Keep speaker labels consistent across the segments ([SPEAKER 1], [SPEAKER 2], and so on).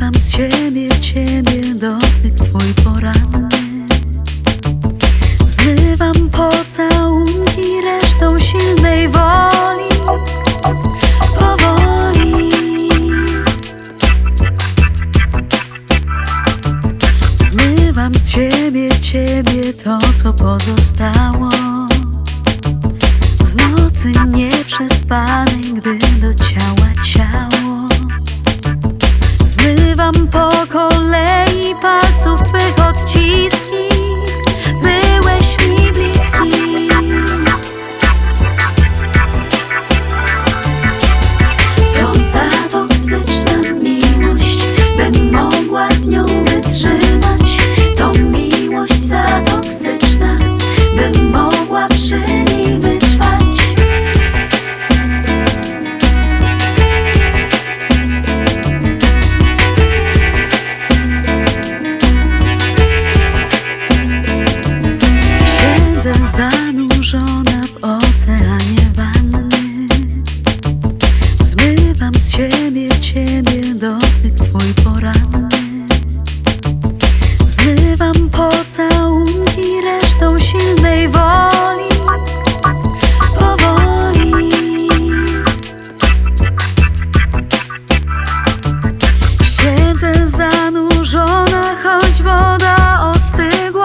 [SPEAKER 1] Zmywam z siebie ciebie dotyk twój poranny. Zmywam pocałunki resztą silnej woli. Powoli zmywam z siebie ciebie to, co pozostało z nocy nieprzespanej, gdy do ciała ciało. Zmywam po kolei palców twych odciski. Byłeś mi bliski. To za toksyczna miłość, bym mogła z nią wytrzymać. To miłość za toksyczna, bym mogła przy niej wytrwać. Siedzę zanurzona w oceanie wanny. Zmywam z siebie ciebie dotyk twój poranny. Zmywam pocałunki resztą silnej woli. Powoli siedzę zanurzona, choć woda ostygła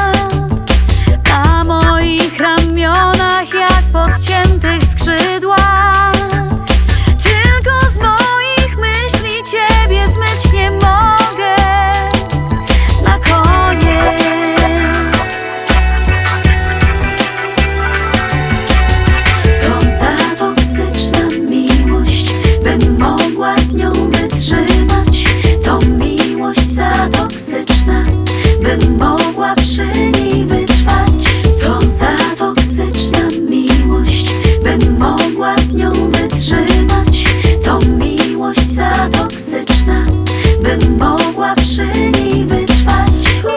[SPEAKER 1] na moich ramionach jak podciętych skrzydłach. Tylko z moich myśli ciebie zmyć nie mogę. Na koniec to za toksyczna miłość, bym mogła z nią wytrzymać. To miłość za toksyczna, bym mogła przy niej wytrwać. To za toksyczna miłość, bym mogła z nią wytrzymać. To miłość za toksyczna, bym mogła przy niej wytrwać.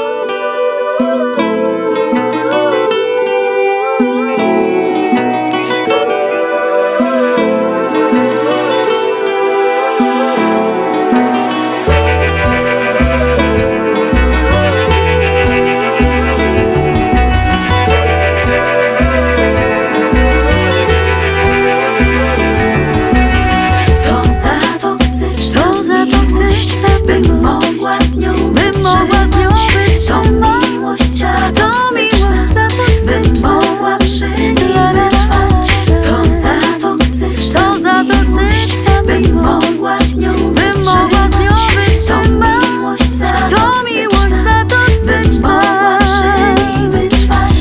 [SPEAKER 1] To za toksyczna, bym mogła z nią wytrzymać. To miłość za toksyczna, bym mogła przy niej wytrwać. To za toksyczna, bym mogła z nią wytrzymać. To miłość za toksyczna, bym mogła przy niej wytrwać.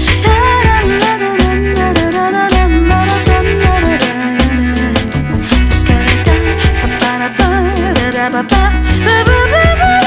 [SPEAKER 1] Ba ba ba ba ba ba ba.